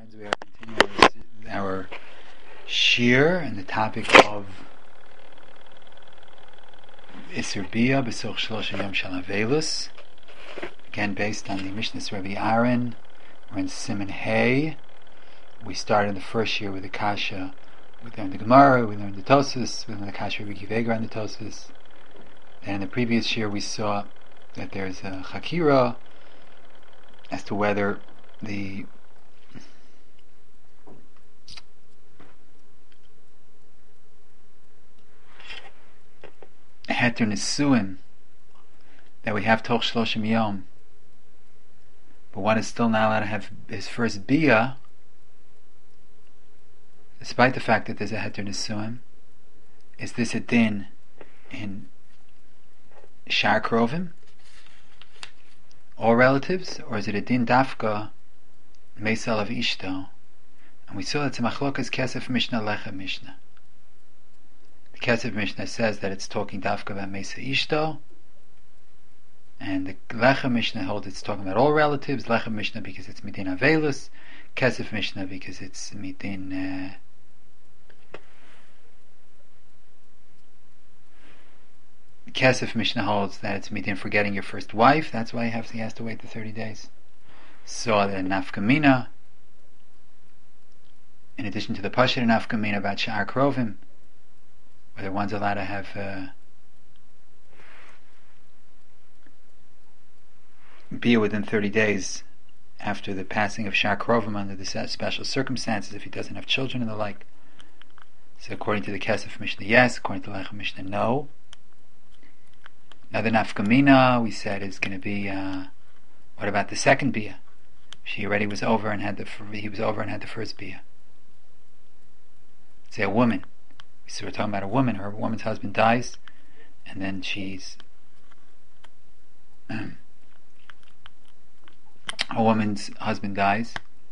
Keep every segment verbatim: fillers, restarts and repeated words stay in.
Friends, we are continuing our shir and the topic of Isser Bia B'Soch Shlosha Yom Shel Avelus. Again, based on the Mishnah's Rabbi Aaron. We're in Siman Hay. We started the first year with the Kasha. We learned the Gemara, we learned the Tosfos, we learned the Kasha Rabbi Kiva on the Tosfos. And in the previous year we saw that there's a Chakira as to whether the Heter Nisuim that we have Toch Shloshim Yom, but one is still not allowed to have his first Bia despite the fact that there's a Heter Nisuim. Is this a din in Shar Krovim, all relatives, or is it a din Dafka Meisal of Ishto? And we saw it's a Machlokas Kesef Mishnah Lechem Mishnah. The Kesef Mishnah says that it's talking Dafka about Mesa Ishto, and the Lechem Mishnah holds it's talking about all relatives. Lechem Mishnah because it's Midin Avelus, Kesef Mishnah because it's Midin uh, Kesef Mishnah holds that it's Midin forgetting your first wife. That's why he has, he has to wait the thirty days. So the Nafkamina, in addition to the Pashir Nafkamina about Sha'ar Krovim, whether one's allowed to have uh, Bia within thirty days after the passing of Sha'ar Krovim under the special circumstances, if he doesn't have children and the like. So according to the Kesef Mishnah, yes. According to the Lechem Mishnah, no. Now the Nafkamina, we said, is going to be uh, what about the second Bia? She already was over and had the he was over and had the first Bia. Say a woman. So we're talking about a woman. Her woman's husband dies, and then she's a woman's husband dies,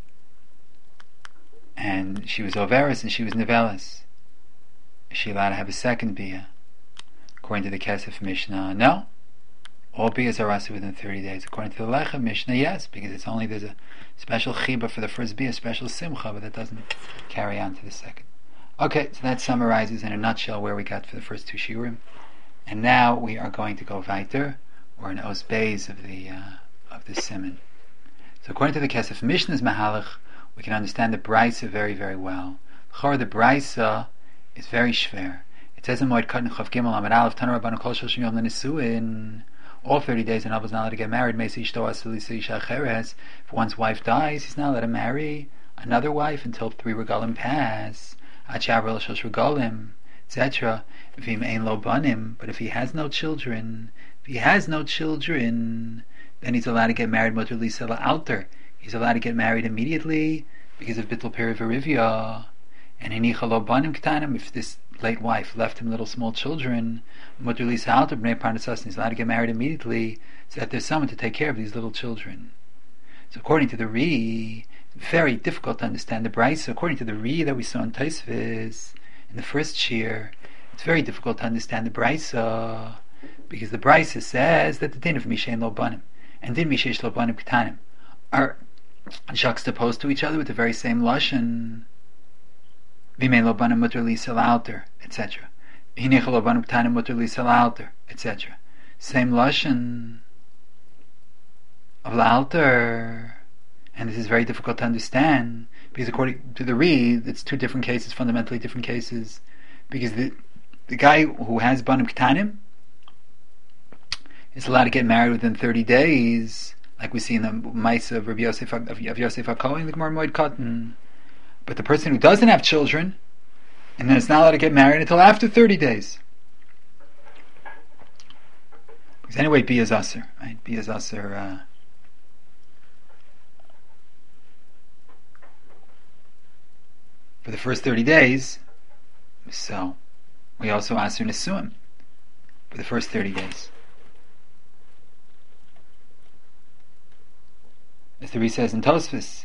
and she was Overis and she was Nevelis. Is she allowed to have a second Bia? According to the Kesef Mishnah, no. All Bias are also within thirty days. According to the Lechem Mishnah, yes, because it's only there's a special chiba for the first Bia, special simcha, but that doesn't carry on to the second. Okay, so that summarizes in a nutshell where we got for the first two shiurim, and now we are going to go weiter. We're in Os Beis of the uh, of the Siman. So according to the Kesef Mishnah's Mahalach, we can understand the Brisa very, very well. The Brisa is very shver. It says in Moed Katan Chav Gimel Amid Aleph Taner Rabbanan Kol Shloshim Yom L'Nisuin. All thirty days, an Abba is not allowed to get married. Meisi Ishto Asli Isha Cheres. If one's wife dies, he's not allowed to marry another wife until three regalim pass. Achavrel Shosh regalim, et cetera. V'im Ein Lo Banim. But if he has no children, if he has no children, then he's allowed to get married. Mutter Lisa La'alter. He's allowed to get married immediately because of Bittul Peri Verivia. And Inicha Lo Banim K'tanim. If this late wife left him little small children, Mutter Lisa Alter B'nei Parnasas, he's allowed to get married immediately, so that there's someone to take care of these little children. So according to the Ri, very difficult to understand the Brisa. According to the Ri that we saw in Tosfos in the first shir, it's very difficult to understand the Brisa, because the Brisa says that the din of Mishain Lo Banim and din Mishesh Lo Banim K'tanim are juxtaposed to each other with the very same lashon. V'imei Lo Banim Mutter Lisa L'alter, et cetera. Hinecha Lo Banim K'tanim Mutter Lisa L'alter, et cetera. Same lashon of L'alter. And this is very difficult to understand, because according to the Ri, it's two different cases, fundamentally different cases. Because the the guy who has Banim K'tanim is allowed to get married within thirty days, like we see in the Maisa of Rabbi Yosef of, of Yosef HaKohen, the Gemara Moed Katan. But the person who doesn't have children, and then is not allowed to get married until after thirty days. Because anyway, Bia is Aser, right? Bia is Aser. Uh, for the first thirty days, so we also Aser Nisuim for the first thirty days. As the Ri says in Tosfos,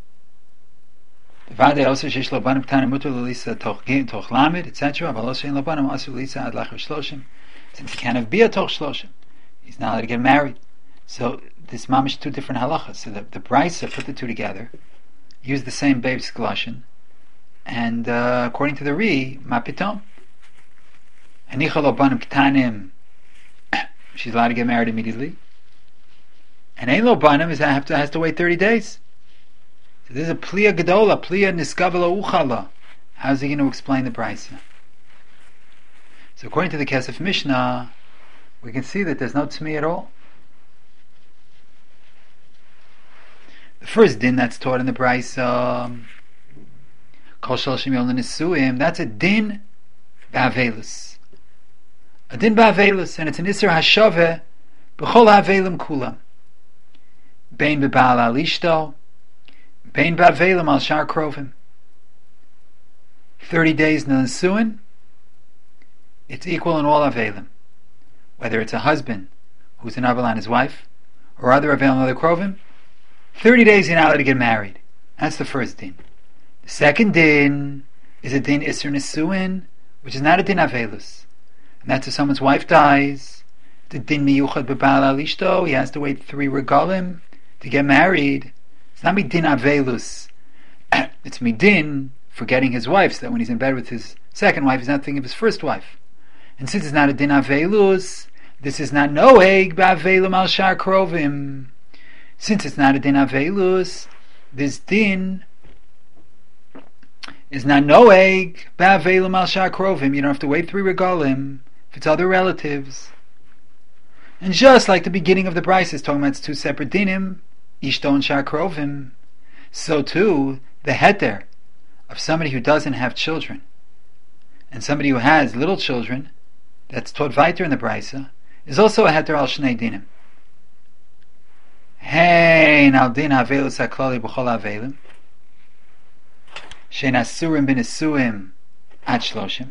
Vade also shesh lo banim k'tanim muter l'lisa toch gim toch lamed, et cetera. But also in lo banim asu l'lisa ad lacher shloshim. Since he can't have bia toch shloshim, he's not allowed to get married. So this mamish two different halachas. So the the Brisa put the two together use the same babe's Galoshin. And uh, according to the Ri, ma pitom. Hanicha lo banim ketanim. She's allowed to get married immediately. And ein lo banim is have to has to wait thirty days. So this is a pliya gedola, pliya niskavela uchala. How's he going to explain the brisa? So according to the Kesef Mishnah, we can see that there's no tzmi at all. The first din that's taught in the brisa, kol shalshim yom l'nisuim, that's a din ba'avelus. A din ba'avelus, and it's an isser hashave b'chol ha'avelim kulam. Bein b'ba'al al ishto, bein ba'avelim al shar krovim. Thirty days in the nisuin, it's equal in all avelim. Whether it's a husband who's an avel on his wife, or other avelim other krovim, thirty days you're not allowed to get married. That's the first din. The second din is a din isser nisuin, which is not a din avelus. And that's if someone's wife dies. The din miyuchad b'ba'al al ishto, he has to wait three regalim to get married. It's not midin avelus. It's midin for getting his wife, so that when he's in bed with his second wife, he's not thinking of his first wife. And since it's not a din avelus, this is not noeg ba'avelim al shar krovim. Since it's not a din avelus, this din is not noeg ba'avelim al shar krovim. You don't have to wait three regalim if it's other relatives. And just like the beginning of the brisa is talking about it's two separate dinim, ishto and shar krovim, so too the heter of somebody who doesn't have children and somebody who has little children, that's taught weiter in the brisa, is also a heter al shnei dinim. Hein al din havelus haklali b'chol havelim shein asurim b'nisuim ad shloshim.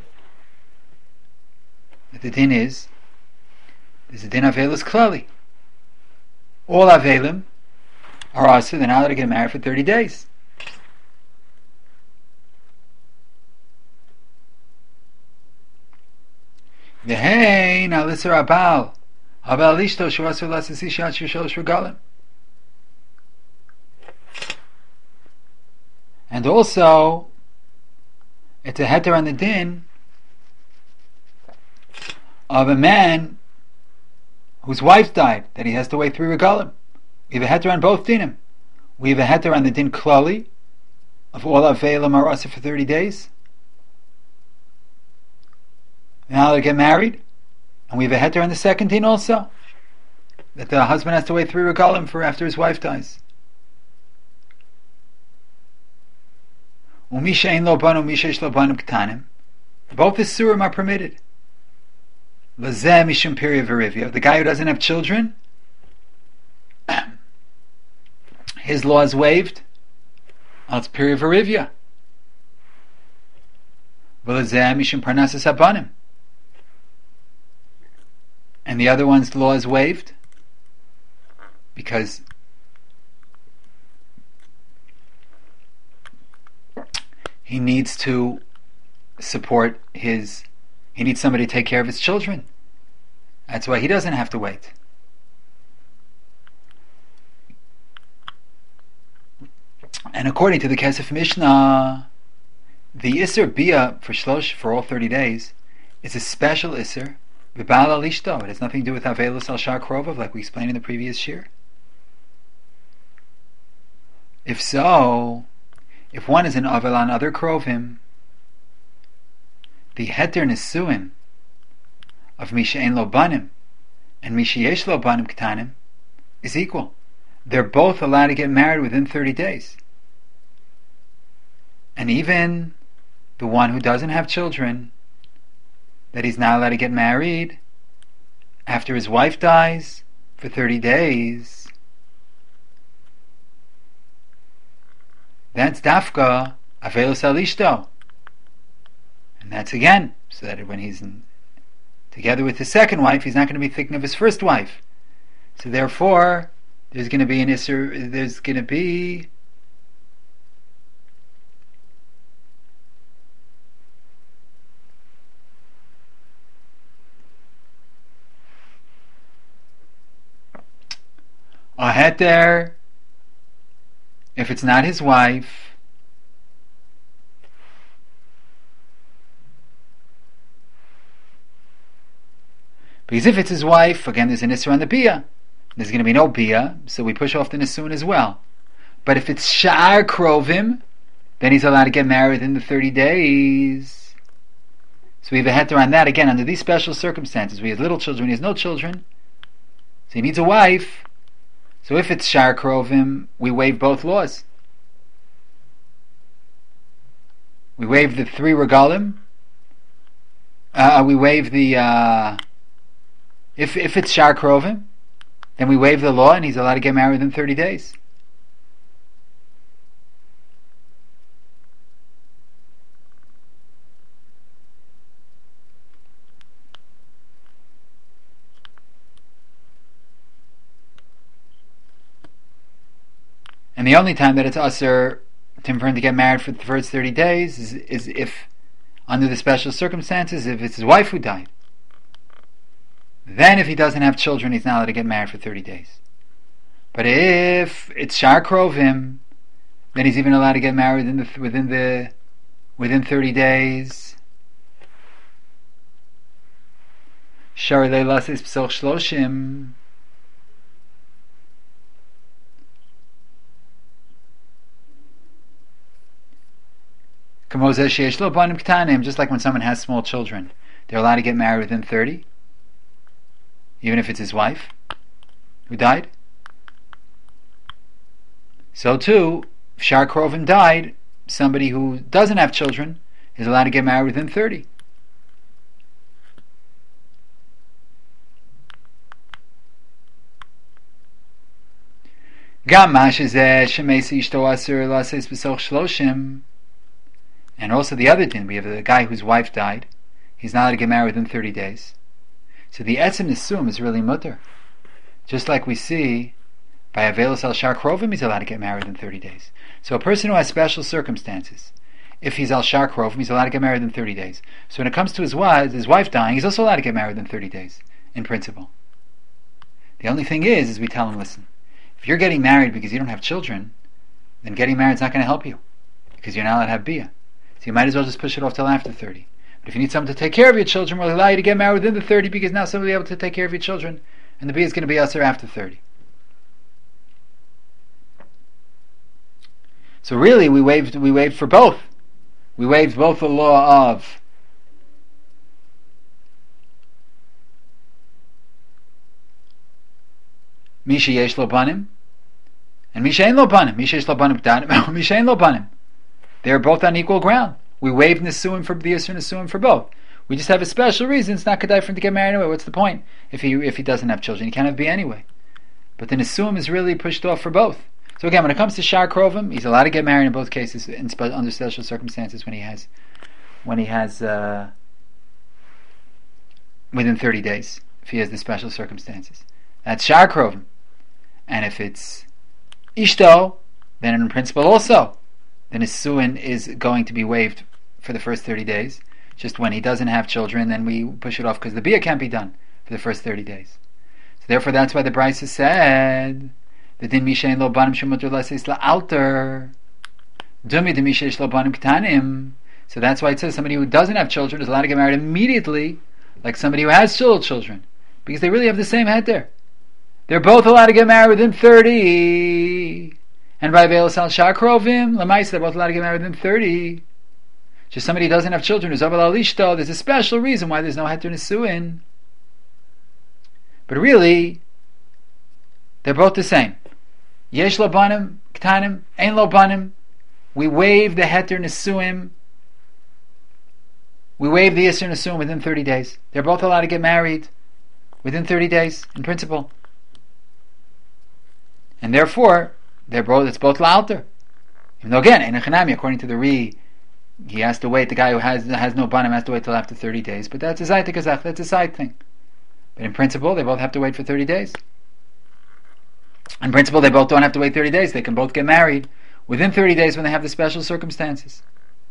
The din is, there's a din havelus klali. All havelim are also, they're not allowed to get married for thirty days. V'hein al isser abal abal ishto shu asur lasas isha ad shalosh regalim. And also, it's a heter on the din of a man whose wife died, that he has to wait three regalim. We have a heter on both dinim. We have a heter on the din klali of all avelim are asa for thirty days. Now they get married, and we have a heter on the second din also, that the husband has to wait three regalim for after his wife dies. Umisha ein lo banu, umisha ish lo banu ketanim. Both the surim are permitted. Lazeh mishum pirya v'rivya. The guy who doesn't have children, his law is waived. It's pirya v'rivya. V'lazeh mishum parnasas habanim. And the other one's law is waived because he needs to support his, he needs somebody to take care of his children. That's why he doesn't have to wait. And according to the Kesef Mishnah, the Isser Bia for Shlosh, for all thirty days, is a special Isser, B'ba'al al ishto. It has nothing to do with Avelus al shar krovav, like we explained in the previous shir. If so, if one is an Avel on other krovim, the heter nisuin of Misha ein lo banim and Misha yesh lo banim ketanim is equal. They're both allowed to get married within thirty days. And even the one who doesn't have children, that he's not allowed to get married after his wife dies for thirty days, that's dafka avelus al ishto. And that's again, so that when he's in, together with his second wife, he's not going to be thinking of his first wife. So therefore, there's going to be an isser, there's going to be a heter If it's not his wife, because if it's his wife, again, there's an Isser on the Bia. There's going to be no Bia, so we push off the Nisun as well. But if it's Sha'ar Krovim, then he's allowed to get married in the thirty days. So we have a heter on that. Again, under these special circumstances, we have little children, he has no children, so he needs a wife. So if it's Sha'ar Krovim, we waive both laws. We waive the three regalim. Uh, we waive the... Uh, if if it's Sha'ar Krovim, then we waive the law and he's allowed to get married within thirty days. And the only time that it's usher to for him to get married for the first thirty days is, is if, under the special circumstances, if it's his wife who died. Then if he doesn't have children, he's not allowed to get married for thirty days. But if it's Sha'ar Krovim, then he's even allowed to get married within the, within the within thirty days. Shari Leilas is Psoch Shloshim. Just like when someone has small children, they're allowed to get married within thirty, even if it's his wife who died. So too, if Sha'ar Krovim died, somebody who doesn't have children is allowed to get married within thirty. And also the other din, we have the guy whose wife died, he's not allowed to get married within thirty days. So the etzem nisum is really mutter. Just like we see by Avelos al Sha'ar Krovim, he's allowed to get married in thirty days. So a person who has special circumstances, if he's al Sha'ar Krovim, he's allowed to get married in thirty days. So when it comes to his wife, his wife dying, he's also allowed to get married in thirty days, in principle. The only thing is, is we tell him, listen, if you're getting married because you don't have children, then getting married is not going to help you, because you're not allowed to have bia. So you might as well just push it off till after thirty. But if you need someone to take care of your children, we'll allow you to get married within the thirty, because now someone will be able to take care of your children, and the bia is going to be usher after thirty. So really, we waived we waived for both. We waived both the law of Misha yesh lo banim and Misha ein lo banim. Misha yesh lo banim, Misha ein lo banim. They're both on equal ground. We waived Nisuim for the Yisur Nisuim for both. We just have a special reason. It's not kedai for him to get married anyway. What's the point if he if he doesn't have children? He can't have be anyway. But the Nisuim is really pushed off for both. So again, when it comes to Sha'ar Krovim, he's allowed to get married in both cases in spe- under special circumstances when he has when he has uh, within thirty days if he has the special circumstances. That's Sha'ar Krovim. And if it's Ishto, then in principle also, then his Nisuin is going to be waived for the first thirty days. Just when he doesn't have children, then we push it off because the bia can't be done for the first thirty days. So therefore, that's why the Brisa said the din mishain lo banim shemuter lasis la alter dumi de mishain lo banim ketanim. So that's why it says somebody who doesn't have children is allowed to get married immediately, like somebody who has still children, because they really have the same head there. They're both allowed to get married within thirty. And by Ve'el Sal Sha'ar Krovim, Lamaisa, they're both allowed to get married within thirty. Just somebody who doesn't have children, who's Aval Alishto, there's a special reason why there's no Heter Nisuin. But really, they're both the same. Yesh lo banim, ktanim, ein lo banim. We waive the Heter Nisuim. We waive the Yisur Nisuim within thirty days. They're both allowed to get married within thirty days, in principle. And therefore, they're both, it's both la'alter. Even though again, in a chanami, according to the Ri, he has to wait, the guy who has has no banim has to wait till after thirty days, but that's a zayt kazach, that's a side thing. But in principle, they both have to wait for thirty days. In principle, they both don't have to wait thirty days, they can both get married within thirty days when they have the special circumstances.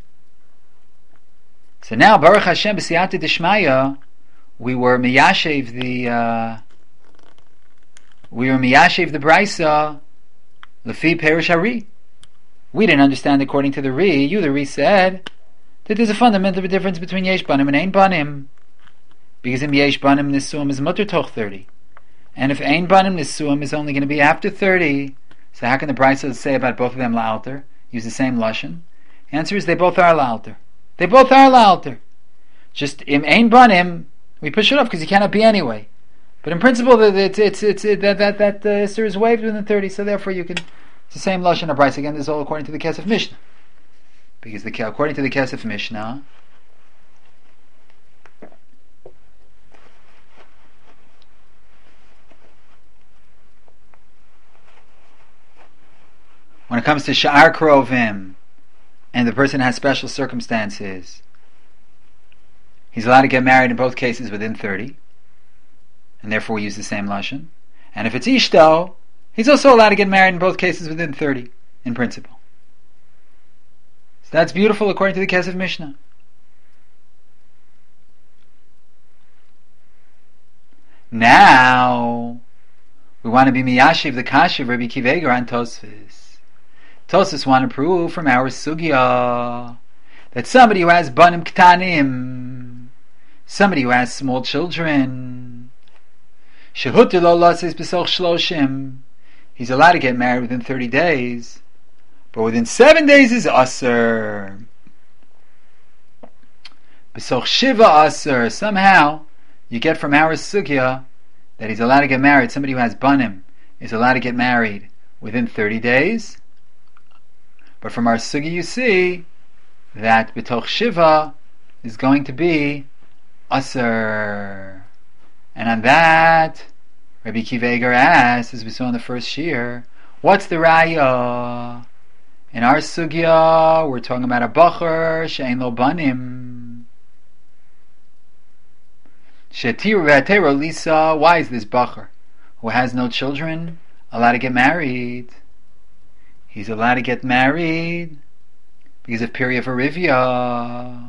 So now, Baruch Hashem, b'siyata d'shmaya, we were miyashev the, uh, we were miyashev the Brisa, Lefi Perish Hari. We didn't understand according to the Ri. You, the Ri, said that there's a fundamental difference between Yesh Banim and Ein Banim. Because in Yesh Banim, Nisuim is Mutter Toch thirty. And if Ein Banim, Nisuim is only going to be after thirty, so how can the Brisa say about both of them La'alter? Use the same Lashon? Answer is they both are La'alter. They both are La'alter. Just in Ein Banim, we push it off because you cannot be anyway. But in principle, it's, it's, it's, it, that that that uh, Isser is waived within thirty, so therefore you can. It's the same Lashon of Brisa. Again, this is all according to the Kesef Mishnah. Because the, according to the Kesef Mishnah, when it comes to Sha'ar Krovim, and the person has special circumstances, he's allowed to get married in both cases within thirty, and therefore we use the same Lashon. And if it's Ishto, he's also allowed to get married in both cases within thirty, in principle. So that's beautiful according to the Kesef Mishnah. Now, we want to be Miyashiv the Kasha of Rabbi Akiva Eiger on Tosfos. Tosfos want to prove from our Sugya that somebody who has Banim Ktanim, somebody who has small children, Shehutir lo lases b'soch shloshim, he's allowed to get married within thirty days, but within seven days is Aser. B'soch Shiva Aser, somehow you get from our Sugya that he's allowed to get married, somebody who has Banim is allowed to get married within thirty days, but from our Sugya you see that B'toch Shiva is going to be Aser. And on that, Rabbi Akiva Eiger asks, as we saw in the first shir, what's the raya? In our sugya, we're talking about a bacher she'ein lo banim. She'tir ve'atero lisa. Why is this bacher who has no children allowed to get married? He's allowed to get married because of Pirya Varivya.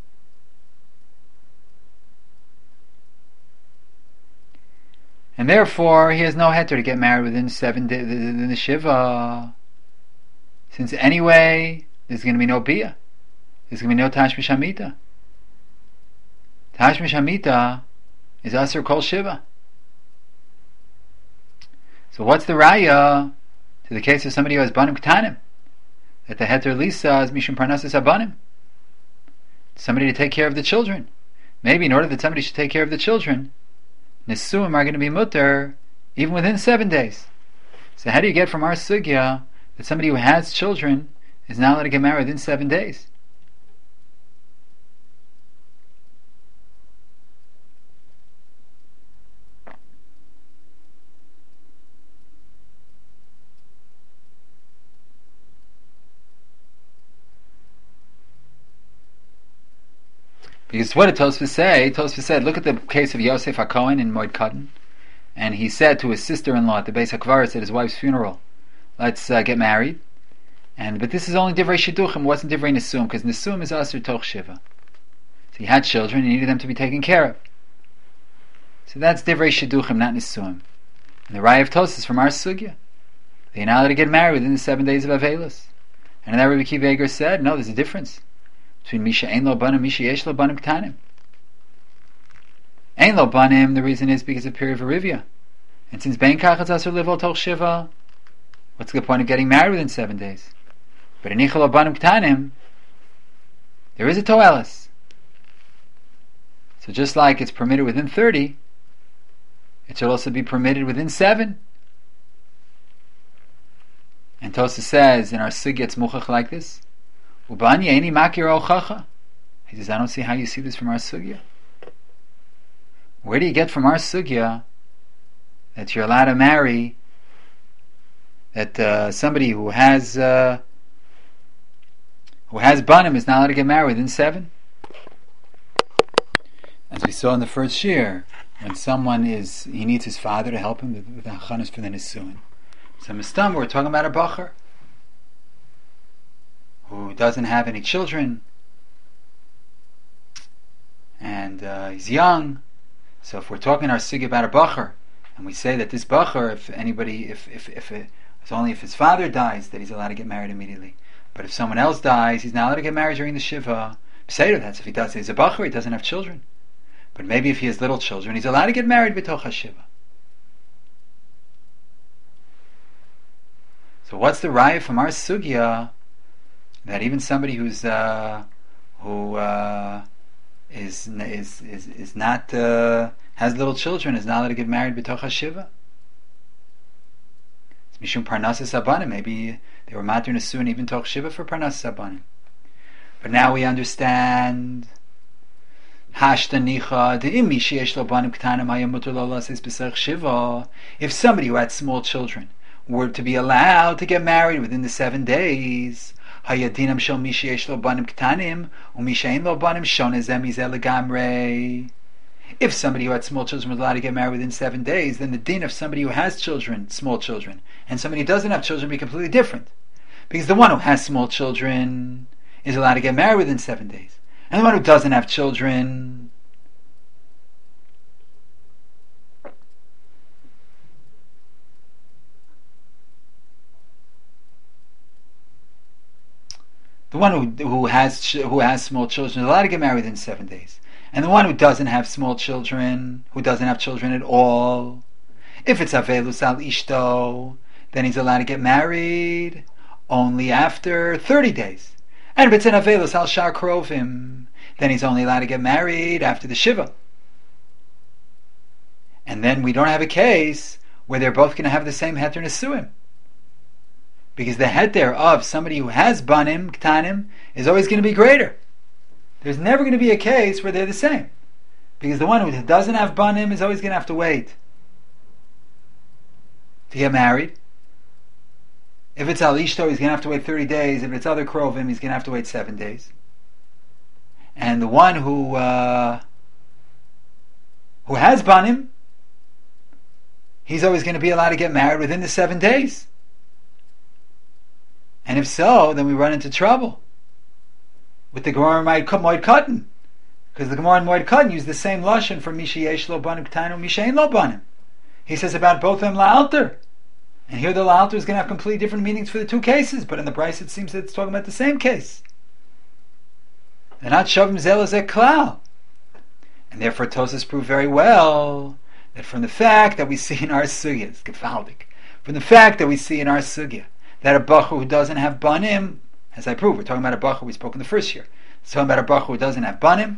And therefore, he has no heter to get married within seven days, within the Shiva. Since anyway, there's going to be no Bia. There's going to be no Tashmish Hamita. Tashmish Hamita is Aser Kol Shiva. So what's the Raya to the case of somebody who has Banim Ketanim? That the heter Lisa is Mishum Parnassus Habanim. Somebody to take care of the children. Maybe in order that somebody should take care of the children, Nisuim are going to be mutter even within seven days. So how do you get from our sugya that somebody who has children is not allowed to get married within seven days? Because what did Tosfos say? Tosfos said, look at the case of Yosef HaKohen in Moed Katan, and he said to his sister-in-law at the Beis HaKvaris at his wife's funeral, let's uh, get married. And but this is only Divrei Shidduchim, wasn't Divrei Nisuim, because Nisuim is Aser Toch Shiva. So he had children, he needed them to be taken care of. So that's Divrei Shidduchim, not Nisuim. And the Raya of Tosfos from our Sugya, they're not allowed to get married within the seven days of Avelis. And then Rabbi Akiva Eiger said, no, there's a difference between Misha Ein Lo Banim, Misha Yesh Lo Banim Ktanim. Ein Lo Banim, the reason is because of Pirya Varivya. And since Bein Kach Aser Livol Toch Shiva, what's the point of getting married within seven days? But in Ichel Lo Banim Ktanim, there is a Toelis. So just like it's permitted within thirty, it should also be permitted within seven. And Tosa says in our Sugya it's Muchach like this. He says, I don't see how you see this from our sugya. Where do you get from our sugya that you're allowed to marry, that uh, somebody who has uh, who has banim is not allowed to get married within seven? As we saw in the first shir, when someone is, he needs his father to help him with the hachanos for the nisuin. So mistam, we're talking about a bacher who doesn't have any children, and uh, he's young. So if we're talking our sugya about a bacher, and we say that this bacher, if anybody, if if if it, it's only if his father dies that he's allowed to get married immediately. But if someone else dies, he's not allowed to get married during the Shiva. Pseudo, that's if he does. He's a Bachur, he doesn't have children. But maybe if he has little children, he's allowed to get married b'toch HaShiva. So what's the raya from our sugya that even somebody who's uh, who uh, is is is is not uh, has little children is not allowed to get married b'toch HaShiva? It's mishum parnasas abanim. Maybe they were matur nesuin even toch shiva for parnasas abanim. But now we understand. If somebody who had small children were to be allowed to get married within the seven days, if somebody who had small children was allowed to get married within seven days, then the din of somebody who has children, small children, and somebody who doesn't have children would be completely different. Because the one who has small children is allowed to get married within seven days. And the one who doesn't have children the one who who has who has small children is allowed to get married within seven days. And the one who doesn't have small children, who doesn't have children at all, if it's avelus al ishto, then he's allowed to get married only after thirty days. And if it's an avelus al shar krovim, then he's only allowed to get married after the Shiva. And then we don't have a case where they're both going to have the same heter nesuim. Because the heter of somebody who has banim, ktanim, is always going to be greater. There's never going to be a case where they're the same. Because the one who doesn't have banim is always going to have to wait to get married. If it's al ishto, he's going to have to wait thirty days. If it's other krovim, he's going to have to wait seven days. And the one who uh, who has banim, he's always going to be allowed to get married within the seven days. And if so, then we run into trouble with the Gemara Moed Katan, because the Gemara Moed Katan used the same lashon for Misha Yesh Lo Banim K'tanu, Misha Ein Lo Banim. He says about both of them la'alter. And here the la'alter is going to have completely different meanings for the two cases, but in the Bryce it seems that it's talking about the same case. They're not shavim zelazek klal. And therefore Tosas proved very well that from the fact that we see in our sugya, it's gefaldik, from the fact that we see in our sugya that a bacher who doesn't have banim, as I proved, we're talking about a bacher we spoke in the first year. It's talking about a bacher who doesn't have banim,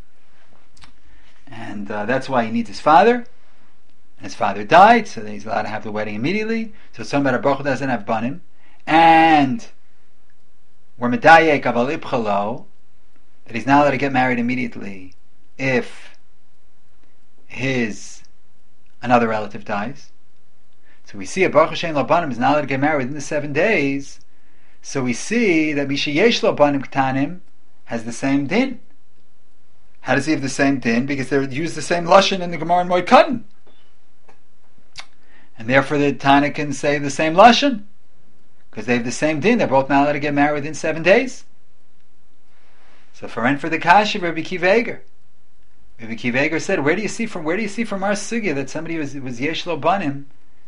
and uh, that's why he needs his father. And his father died, so he's allowed to have the wedding immediately. So it's talking about a bacher who doesn't have banim, and we're medayek aval ibchalo, that he's not allowed to get married immediately if his another relative dies. So we see a baruch Hashem lo banim is not allowed to get married within the seven days. So we see that Misha Yesh Lo Banim K'tanim has the same din. How does he have the same din? Because they use the same lashon in the Gemara and Moed Katan, and therefore the Tana can say the same lashon because they have the same din. They're both not allowed to get married within seven days. So for and for the Kashi, Rabbi Akiva Eiger, Rabbi Akiva Eiger said, "Where do you see from where do you see from our sugya that somebody was was Yesh Lo Banim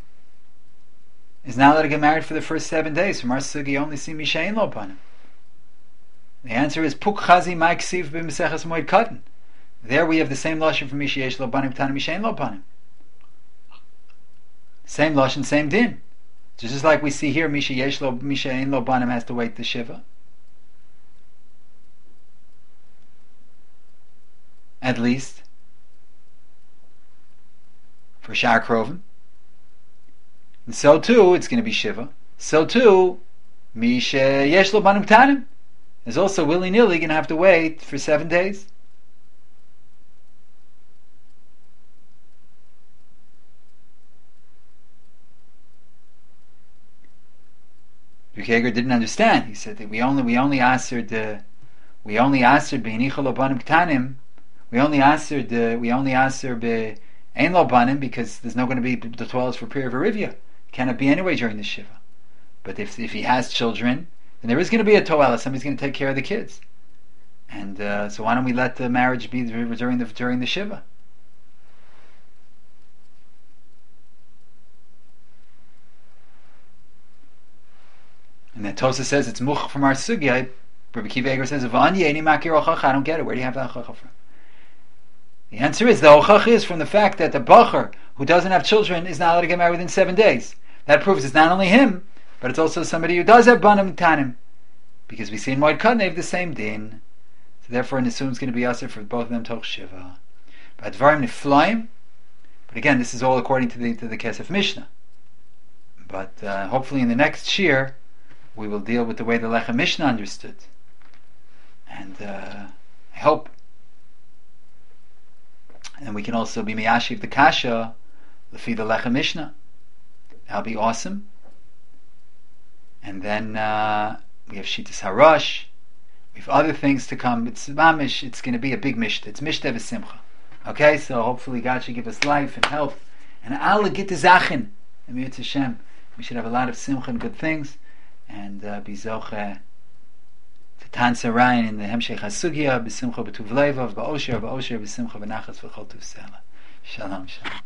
is not allowed to get married for the first seven days? From our sugya, you only see Misha Ein Lo Banim." The answer is Puk Chazi Ma'ksiv b'Meseches Moed Katan. There we have the same lashon from Misha Yesh Lo Banim K'tanu Misha Ein Lo Banim. Same lashon, same din. Just like we see here, Misha Yesh Lo Misha Ein Lo Banim has to wait the Shiva. At least for Shar Krovim. And so too, it's going to be Shiva. So too, Misha Yesh Lo Banim K'tanim is also willy-nilly going to have to wait for seven days. Rukeger didn't understand. He said that we only we only answered uh, we only answered be'inicha lo banim k'tanim. We only answered uh, we only answered be ein lo banim because there's not going to be the twelve for period of Arivia. Cannot be anyway during the Shiva. But if if he has children, then there is going to be a toela. Somebody's going to take care of the kids. And uh, so why don't we let the marriage be during the during the Shiva? And that And Tosa says it's much from our sugya. Rabbi Akiva Eiger says, I don't get it. Where do you have that hochacha from? The answer is, the hochacha is from the fact that the bacher who doesn't have children is not allowed to get married within seven days. That proves it's not only him, but it's also somebody who does have banim tanim. Because we see in Moed Katan they have the same din. So therefore, Nisum is going to be asur for both of them toch shiva. But Dvarim Niflaim, but again, this is all according to the to the Kesef Mishnah. But uh, hopefully in the next shir, we will deal with the way the Lechem Mishnah understood. And uh, I hope. And we can also be miyashiv the kasha, lefi the Lechem Mishnah. That'll be awesome. And then uh, we have Shitas Harash. We have other things to come. It's mamish. It's going to be a big mishta. It's mishta v'simcha. Okay, so hopefully God should give us life and health and Allah get the zachin. And Mitzvah Hashem, we should have a lot of simcha and good things, and uh, be zoche to tansa Ryan in the Hemshech Hasugya, b'simcha b'tuv levav, ba'osher ba'osher b'simcha b'nachas v'chol tuv sela. Shalom, shalom.